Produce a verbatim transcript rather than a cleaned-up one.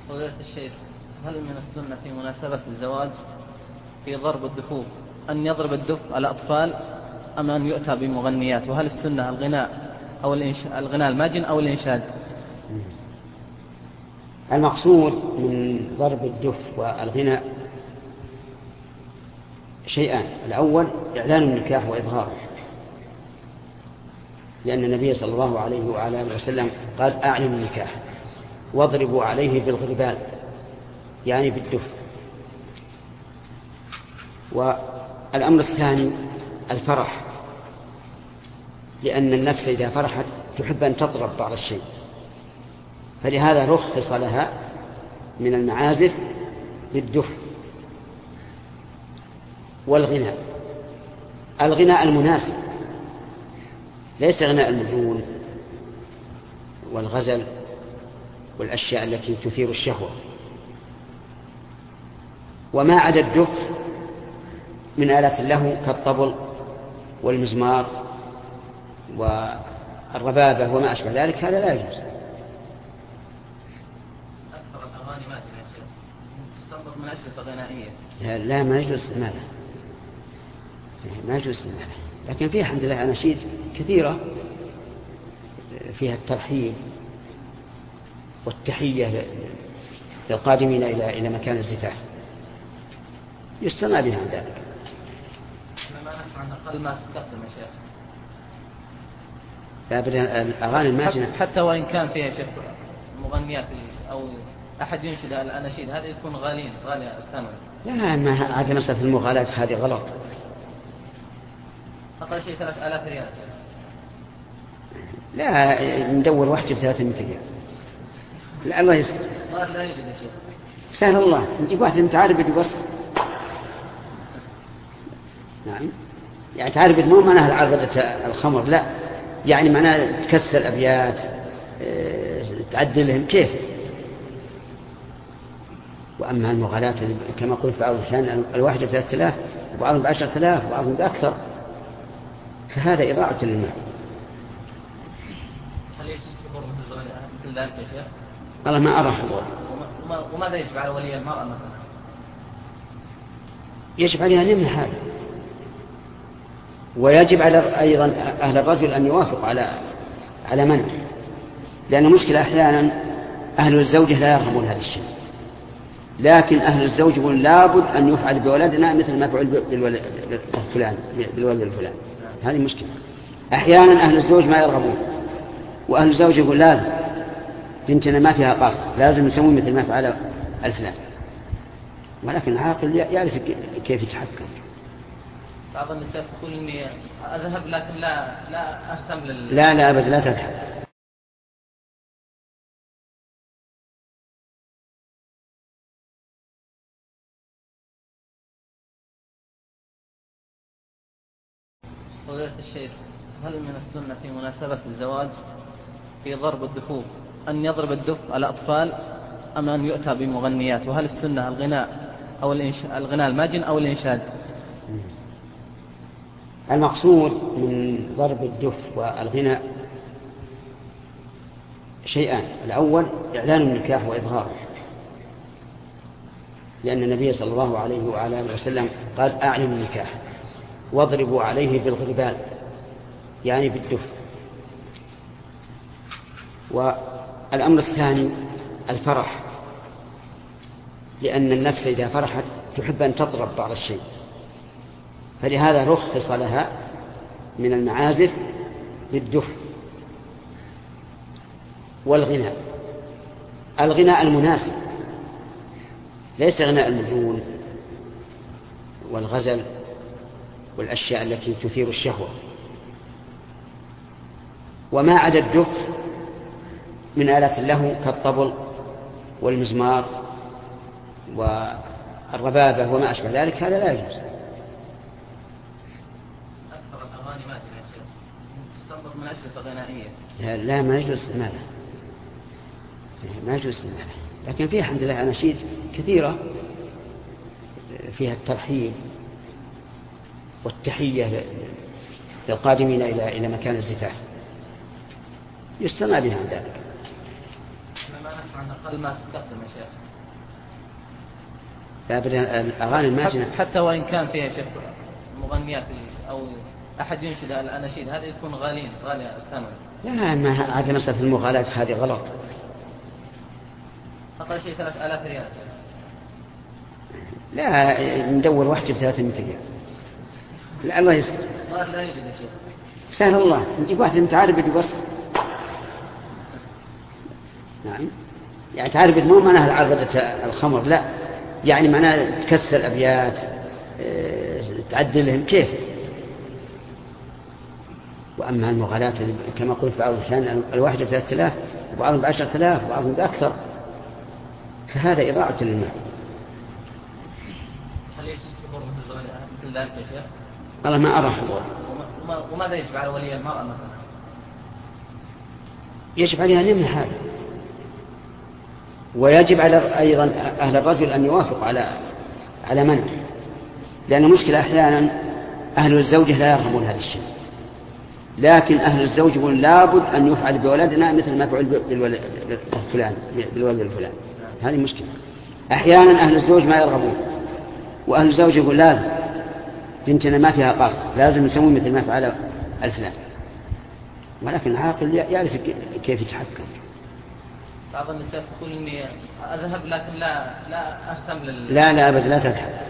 فضيلة الشيخ، هل من السنة في مناسبة الزواج في ضرب الدفوف أن يضرب الدف الأطفال أم أن يؤتى بمغنيات؟ وهل السنة الغناء أو الغناء الماجن أو الإنشاد؟ المقصود من ضرب الدف والغناء شيئان: الأول إعلان النكاح وإظهاره، لأن النبي صلى الله عليه وعلى آله وسلم قال: أعلنوا النكاح واضربوا عليه بالغربال، يعني بالدف. والأمر الثاني الفرح، لأن النفس إذا فرحت تحب أن تضرب بعض الشيء، فلهذا رخص لها من المعازف بالدف والغناء. الغناء المناسب، ليس غناء المجون والغزل والأشياء التي تثير الشهوة. وما عدا الدف من آلات له كالطبل والمزمار والربابة وما أشبه ذلك، هذا لا يجوز. أكثر الأغاني ما تستنبط من أشرطة غنائية. لا, لا ما يجوز استعمالها، ما يجوز استعمالها. لكن فيها الحمد لله أناشيد كثيرة فيها الترحيب والتحية للقادمين إلى إلى مكان الزفاف، يستمع بها عن ذلك. ما نسمع عن أقل ما تستخدم يا شيخ. لا بد الأغاني الماجنة حتى وإن كان فيها شيخ مغنيات أو أحد ينشد الأناشيد، هذا يكون غالين غالي الثمن. لا، ما هذه مسألة المغالاة هذه غلط. أقل شيء ثلاث آلاف ريال. لا، ندور واحد بثلاثمائة ريال. لا الله يستر. لا يوجد يا شيخ. سهل الله، نجيب واحد متعارف يدوس. نعم، يعني تعرف مو معناها عربدة الخمر، لا، يعني معناها تكسر الأبيات، تعدلهم كيف. وأما المغالاة كما قلت في بعض الأحيان الواحد بثلاثة آلاف وبعضهم بعشرة آلاف وبعضهم بأكثر، فهذا إضاعة للمال. هل يحضر مثل ذلك يا شيخ؟ والله ما أرى حضور. وماذا يجب على ولي المرأة مثلا؟ يجب عليها نمن هذا، ويجب على أيضا أهل الرجل أن يوافق على على منع، لأن مشكلة أحيانا أهل الزوجة لا يرغبون هذا الشيء، لكن أهل الزوج يقول لابد أن يفعل بولدنا مثل ما فعل بالولد الفلان بالولد الفلان. هذه مشكلة. أحيانا أهل الزوج ما يرغبون، وأهل الزوج يقول لازم بنتنا ما فيها قاصر، لازم نسوي مثل ما فعل الفلان. ولكن العاقل يعرف كيف يتحكم. بعض النساء تقول إني أذهب لكن لا لا أهتم لل... لا لا أبدا لا تذهب. فضيلة الشيخ، هل من السنة في مناسبة الزواج في ضرب الدفوف أن يضرب الدف الأطفال أم أن يؤتى بمغنيات؟ وهل السنة الغناء أو الغناء الماجن أو الإنشاد؟ المقصود من ضرب الدف والغناء شيئان: الأول إعلان النكاح وإظهاره، لأن النبي صلى الله عليه وعلى آله وسلم قال: أعلنوا النكاح واضربوا عليه بالغربال، يعني بالدف. والأمر الثاني الفرح، لأن النفس إذا فرحت تحب أن تضرب بعض الشيء، فلهذا رخص لها من المعازف بالدف والغناء. الغناء المناسب، ليس غناء المجون والغزل والأشياء التي تثير الشهوة. وما عدا الدف من آلات له كالطبل والمزمار والربابة وما أشبه ذلك، هذا لا يجوز. أكثر الأغاني ما تستنبط من أشرطة غنائية. لا, لا ما يجوز استعمالها، ما يجوز استعمالها. لكن فيها الحمد لله أناشيد كثيرة فيها الترحيب والتحية للقادمين إلى إلى مكان الزفاف، يستمع بها عن ذلك. عن أقل ما تستخدم يا شيخ. لا بدنا الأغاني الماجنة حتى وإن كان فيها يا شيخ مغنيات أو أحد ينشد الأناشيد هذا يكون غالين غالي الثمن. لا ما هذه مسألة المغالاة هذه غلط. أقل شيء ثلاث آلاف ريال. لا ندور واحد بثلاثمائة ريال. لا الله يستر. لا يوجد يا شيخ. سهل الله نجيب واحد متعارف يقص. نعم. يعني تعرف مو معناها عربدة الخمر لا. يعني معناها تكسر الأبيات تعدلهم كيف. وأما المغالاة كما قلت بعض الأحيان الواحد بثلاثة آلاف وبعضهم بعشرة آلاف وبعضهم بأكثر فهذا إضاعة للمال. هل يحضر مثل ذلك يا شيخ؟ والله ما أرى حضور. وماذا يجب على ولي المرأة مثلا؟ يجب عليها نمن هذا. ويجب على أيضا أهل الرجل أن يوافق على على منع. لأن مشكلة أحيانا أهل الزوجة لا يرغبون هذا الشيء. لكن أهل الزوج يقول لابد أن يفعل بولدنا مثل ما فعل بالولد الفلان بالولد الفلان. هذه مشكلة. أحيانا أهل الزوج ما يرغبون وأهل الزوج يقول لازم بنتنا ما فيها قاصر لازم نسوي مثل ما فعل الفلان. ولكن العاقل يعرف كيف يتحكم. بعض النساء تقول إني أذهب لكن لا لا أهتم لل... لا لا أبدا لا تذهب.